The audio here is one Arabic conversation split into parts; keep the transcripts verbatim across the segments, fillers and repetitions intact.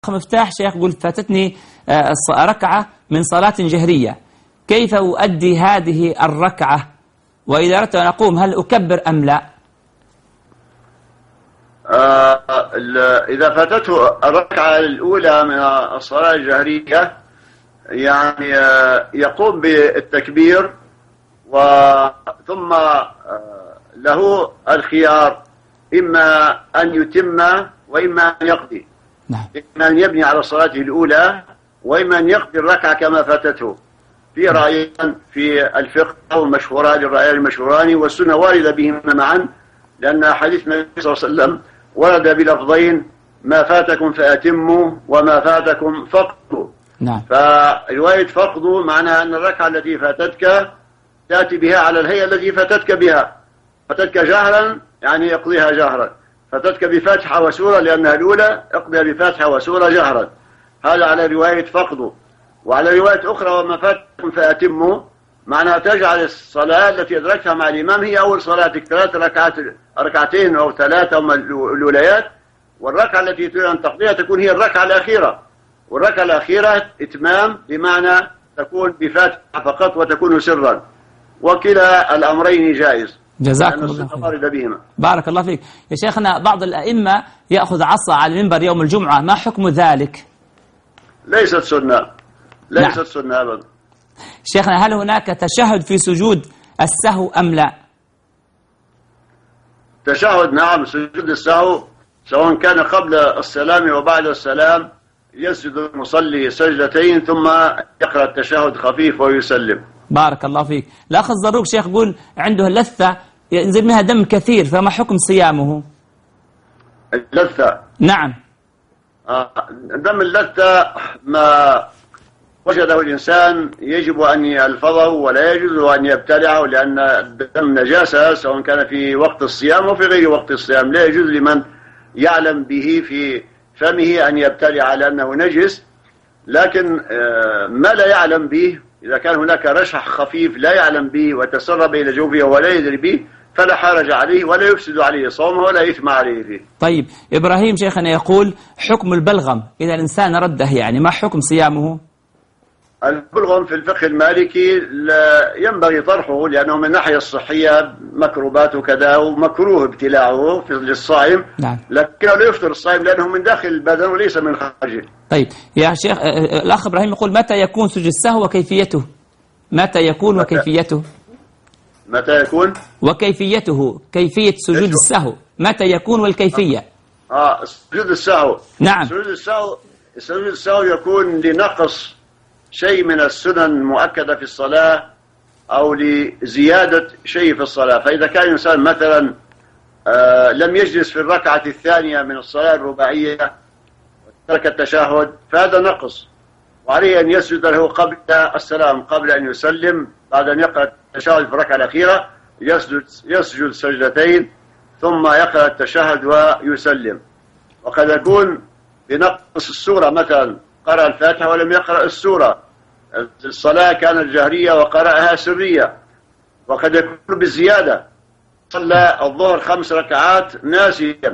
مفتاح شيخ يقول فاتتني ركعة من صلاة جهرية، كيف أؤدي هذه الركعة؟ وإذا أردت أن أقوم هل أكبر أم لا؟ آه إذا فاتته الركعة الأولى من الصلاة الجهرية يعني آه يقوم بالتكبير وثم آه له الخيار إما أن يتم وإما أن يقضي. نعم. إما أن يبني على صلاته الأولى وإما أن يقضي الركعة كما فاتته. في رأيان في الفقه المشهوران الرأيان المشهوران والسنة واردة بهما معا، لأن حديث النبي صلى الله عليه وسلم ورد بلفظين: ما فاتكم فأتموا وما فاتكم فقدوا. نعم. فرواية فقدوا معناها أن الركعة التي فاتتك تأتي بها على الهيئة التي فاتتك بها. فاتتك جهرا يعني يقضيها جهرا، فاتتك بفاتحة وسورة لأنها الأولى اقضيها بفاتحة وسورة جهرا. هذا على رواية فقدوا. وعلى رواية أخرى: وما فاتكم فأتموا معناها تجعل الصلاة التي أدركتها مع الإمام هي أول صلاتك، ثلاث ركعات ركعتين أو ثلاثة أو الأوليات، والركعة التي تريد أن تقضيها تكون هي الركعة الأخيرة. والركعة الأخيرة إتمام بمعنى تكون بفاتحة فقط وتكون سرا، وكلا الأمرين جائز. جزاكم الله خير. بهما. بارك الله فيك يا شيخنا. بعض الأئمة يأخذ عصا على المنبر يوم الجمعة، ما حكم ذلك؟ ليست سنة، ليست نعم. سنة أبدا. شيخنا هل هناك تشهد في سجود السهو أم لا؟ تشهد نعم. سجود السهو سواء كان قبل السلام وبعد السلام يسجد المصلي سجدتين ثم يقرأ التشهد خفيف ويسلم. بارك الله فيك. الأخ الزروق شيخ يقول عنده لثة ينزل منها دم كثير، فما حكم صيامه؟ اللثة نعم. آه دم اللثة ما وجده الإنسان يجب أن يلفظه ولا يجوز أن يبتلعه، لأن الدم نجاسة سواء كان في وقت الصيام وفي غير وقت الصيام. لا يجوز لمن يعلم به في فمه أن يبتلع لأنه نجس. لكن آه ما لا يعلم به، إذا كان هناك رشح خفيف لا يعلم به وتسرب إلى جوفه ولا يدري به فلا حرج عليه ولا يفسد عليه صومه ولا إثم عليه فيه. طيب إبراهيم شيخنا يقول حكم البلغم إذا الإنسان رده، يعني ما حكم صيامه؟ البلغم في الفقه المالكي لا ينبغي طرحه، لأنه من الناحية الصحية مكروبات وكذا ومكروه ابتلاعه للصائم. نعم. لكنه لا يفطر الصائم لأنه من داخل البدن وليس من خارجه. طيب يا شيخ الأخ إبراهيم يقول متى يكون سجود السهو وكيفيته؟ متى يكون متى وكيفيته؟ متى يكون وكيفيته، كيفية سجود السهو متى يكون والكيفية؟ آه سجود السهو. نعم. سجود السهو سجود السهو يكون لنقص شيء من السنن المؤكدة في الصلاة أو لزيادة شيء في الصلاة. فإذا كان الإنسان مثلا آه لم يجلس في الركعة الثانية من الصلاة الرباعية وترك التشهد فهذا نقص، وعليه أن يسجد له قبل السلام، قبل أن يسلم، بعد أن يقرأ التشهد في الركعة الأخيرة يسجد يسجد سجدتين ثم يقرأ التشهد ويسلم. وقد يكون بنقص السورة، مثلا قرأ الفاتحة ولم يقرأ السورة، الصلاة كانت جهرية وقرأها سرية. وقد يكون بالزيادة، صلى الظهر خمس ركعات ناسيا،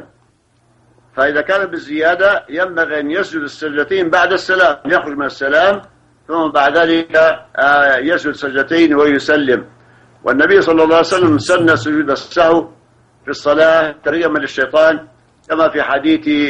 فإذا كان بالزيادة ينبغي أن يسجد السجدتين بعد السلام، يخرج من السلام ثم بعد ذلك يسجد سجدتين ويسلم. والنبي صلى الله عليه وسلم سن سجود السهو في الصلاة ترغيما للشيطان، كما في حديث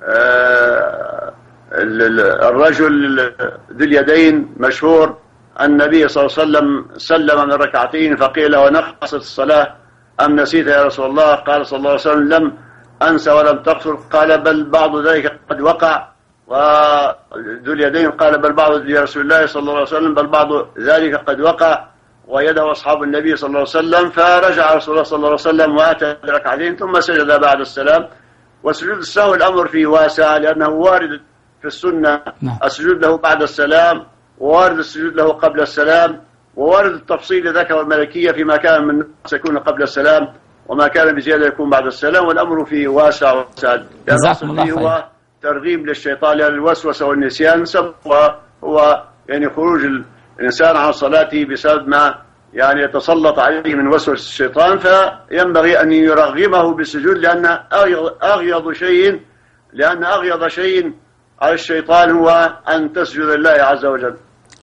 الرجل ذي اليدين مشهور: النبي صلى الله عليه وسلم سلم من ركعتين فقيل: ونقصت الصلاة أم نسيت يا رسول الله؟ قال صلى الله عليه وسلم: لم أنسى ولم تقصر. قال: بل بعض ذلك قد وقع. وذو اليدين قال: بل بعض يا رسول الله صلى الله عليه وسلم بل بعض ذلك قد وقع، ويده أصحاب النبي صلى الله عليه وسلم. فرجع رسول الله صلى الله عليه وسلم وأتى بركعتين ثم سجد بعد السلام. وسجود السهو الأمر فيه واسع، لأنه وارد في السنة السجود له بعد السلام، ووارد السجود له قبل السلام، ووارد التفصيل ذكر الملكية فيما كان من نقص يكون قبل السلام وما كان بزيادة يكون بعد السلام. والأمر فيه واسع وسعد، جزاكم الله خير. هو ترغيب للشيطان لأن الوسوسة والنسيان سبب هو يعني خروج الإنسان عن صلاته بسبب ما يعني يتسلط عليه من وسوسة الشيطان، فينبغي أن يرغمه بالسجود، لأن أغيض شيء لأن أغيض شيء على الشيطان هو أن تسجد لله عز وجل.